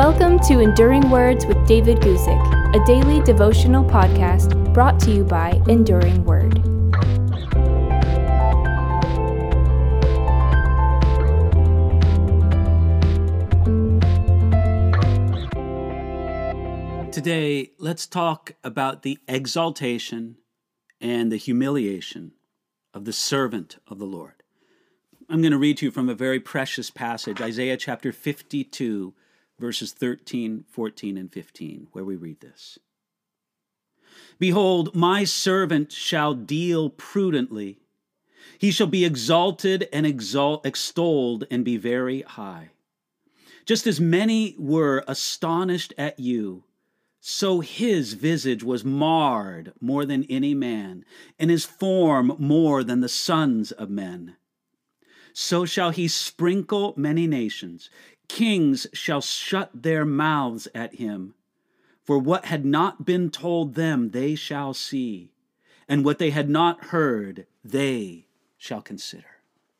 Welcome to Enduring Words with David Guzik, a daily devotional podcast brought to you by Enduring Word. Today, let's talk about the exaltation and the humiliation of the servant of the Lord. I'm going to read to you from a very precious passage, Isaiah chapter 52, verses 13, 14, and 15, where we read this. Behold, my servant shall deal prudently. He shall be exalted and extolled and be very high. Just as many were astonished at you, so his visage was marred more than any man, and his form more than the sons of men. So shall he sprinkle many nations. Kings shall shut their mouths at him. For what had not been told them they shall see, and what they had not heard they shall consider.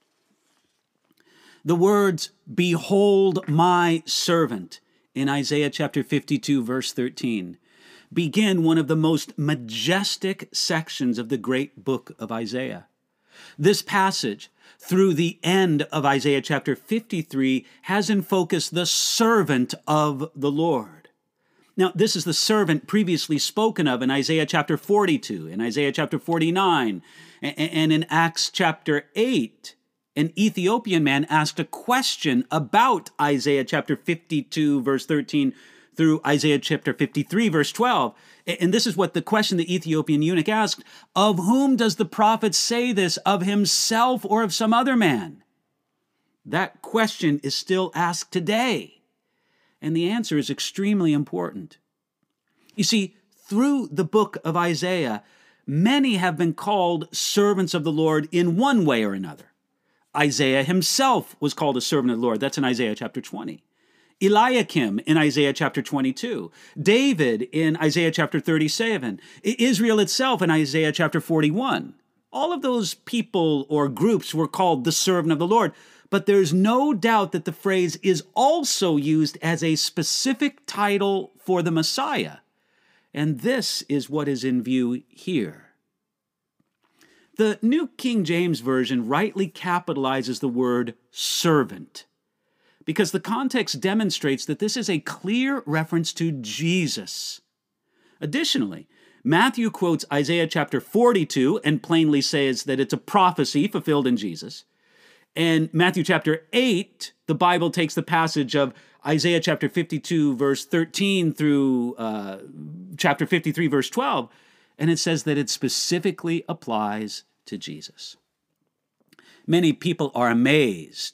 The words, "Behold my servant," in Isaiah chapter 52, verse 13, begin one of the most majestic sections of the great book of Isaiah. This passage, through the end of Isaiah chapter 53, has in focus the servant of the Lord. Now, this is the servant previously spoken of in Isaiah chapter 42, in Isaiah chapter 49, and in Acts chapter 8. An Ethiopian man asked a question about Isaiah chapter 52, verse 13, through Isaiah chapter 53, verse 12. And this is what the question the Ethiopian eunuch asked: of whom does the prophet say this, of himself or of some other man? That question is still asked today, and the answer is extremely important. You see, through the book of Isaiah, many have been called servants of the Lord in one way or another. Isaiah himself was called a servant of the Lord. That's in Isaiah chapter 20. Eliakim in Isaiah chapter 22, David in Isaiah chapter 37, Israel itself in Isaiah chapter 41. All of those people or groups were called the servant of the Lord, but there's no doubt that the phrase is also used as a specific title for the Messiah, and this is what is in view here. The New King James Version rightly capitalizes the word servant, because the context demonstrates that this is a clear reference to Jesus. Additionally, Matthew quotes Isaiah chapter 42 and plainly says that it's a prophecy fulfilled in Jesus. And Matthew chapter 8, the Bible takes the passage of Isaiah chapter 52, verse 13 through chapter 53, verse 12, and it says that it specifically applies to Jesus. Many people are amazed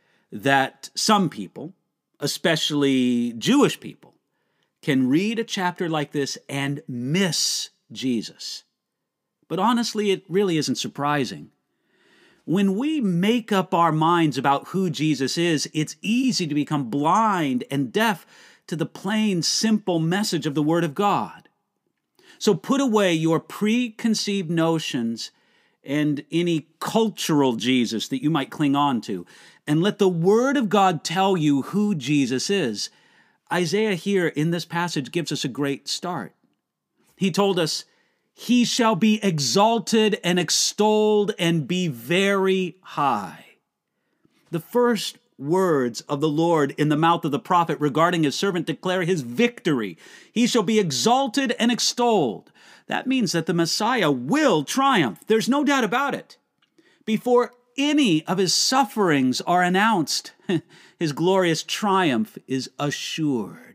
that some people, especially Jewish people, can read a chapter like this and miss Jesus. But honestly, it really isn't surprising. When we make up our minds about who Jesus is, it's easy to become blind and deaf to the plain, simple message of the Word of God. So put away your preconceived notions and any cultural Jesus that you might cling on to, and let the Word of God tell you who Jesus is. Isaiah here in this passage gives us a great start. He told us, "He shall be exalted and extolled and be very high." The first words of the Lord in the mouth of the prophet regarding his servant declare his victory. He shall be exalted and extolled. That means that the Messiah will triumph. There's no doubt about it. Before any of his sufferings are announced, his glorious triumph is assured.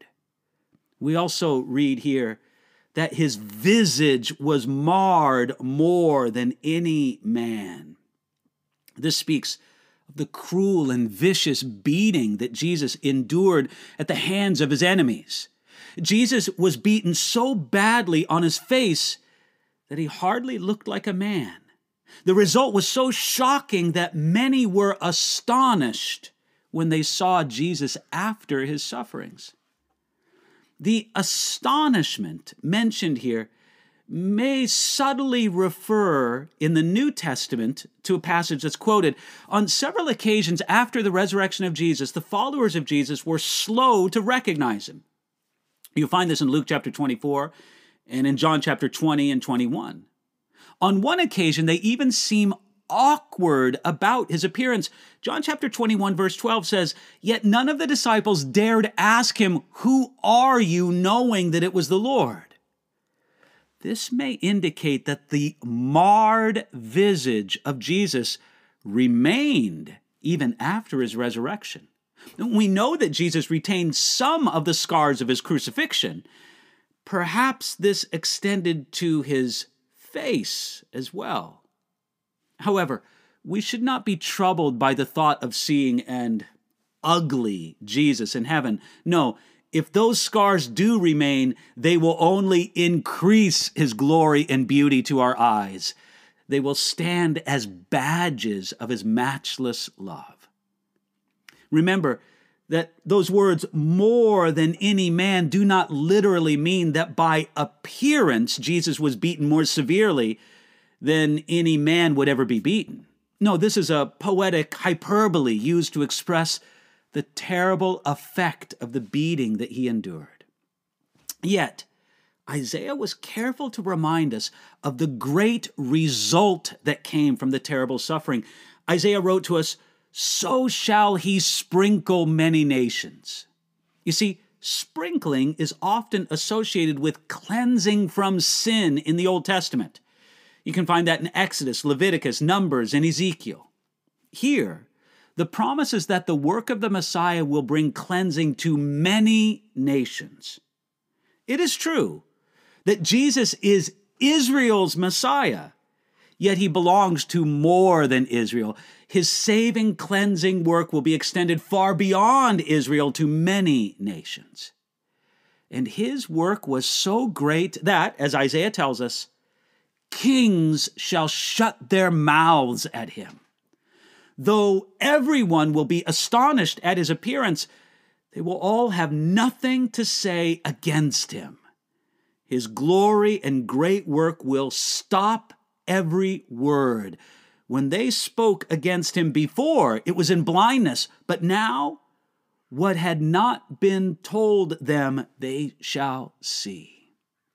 We also read here that his visage was marred more than any man. This speaks of the cruel and vicious beating that Jesus endured at the hands of his enemies. Jesus was beaten so badly on his face that he hardly looked like a man. The result was so shocking that many were astonished when they saw Jesus after his sufferings. The astonishment mentioned here may subtly refer in the New Testament to a passage that's quoted. On several occasions after the resurrection of Jesus, the followers of Jesus were slow to recognize him. You'll find this in Luke chapter 24 and in John chapter 20 and 21. On one occasion, they even seem awkward about his appearance. John chapter 21 verse 12 says, "Yet none of the disciples dared ask him, 'Who are you?' knowing that it was the Lord." This may indicate that the marred visage of Jesus remained even after his resurrection. We know that Jesus retained some of the scars of his crucifixion. Perhaps this extended to his face as well. However, we should not be troubled by the thought of seeing an ugly Jesus in heaven. No, if those scars do remain, they will only increase his glory and beauty to our eyes. They will stand as badges of his matchless love. Remember that those words, "more than any man," do not literally mean that by appearance Jesus was beaten more severely than any man would ever be beaten. No, this is a poetic hyperbole used to express the terrible effect of the beating that he endured. Yet, Isaiah was careful to remind us of the great result that came from the terrible suffering. Isaiah wrote to us, "So shall he sprinkle many nations." You see, sprinkling is often associated with cleansing from sin in the Old Testament. You can find that in Exodus, Leviticus, Numbers, and Ezekiel. Here, the promise is that the work of the Messiah will bring cleansing to many nations. It is true that Jesus is Israel's Messiah, yet he belongs to more than Israel. His saving, cleansing work will be extended far beyond Israel to many nations. And his work was so great that, as Isaiah tells us, kings shall shut their mouths at him. Though everyone will be astonished at his appearance, they will all have nothing to say against him. His glory and great work will stop every word. When they spoke against him before, it was in blindness, but now what had not been told them, they shall see.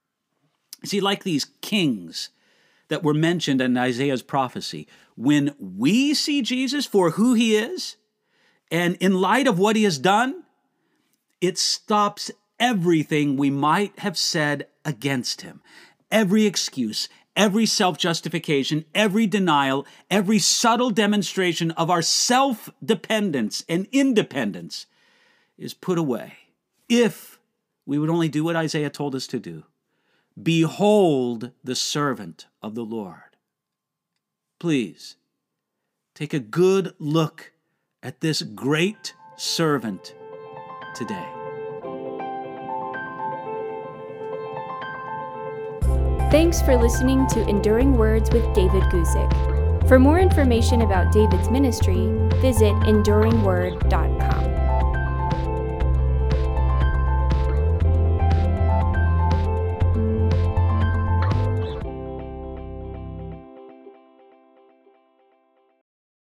See, like these kings that were mentioned in Isaiah's prophecy, when we see Jesus for who he is, and in light of what he has done, it stops everything we might have said against him. Every excuse, every self-justification, every denial, every subtle demonstration of our self-dependence and independence is put away. If we would only do what Isaiah told us to do. Behold the servant of the Lord. Please, take a good look at this great servant today. Thanks for listening to Enduring Words with David Guzik. For more information about David's ministry, visit enduringword.com.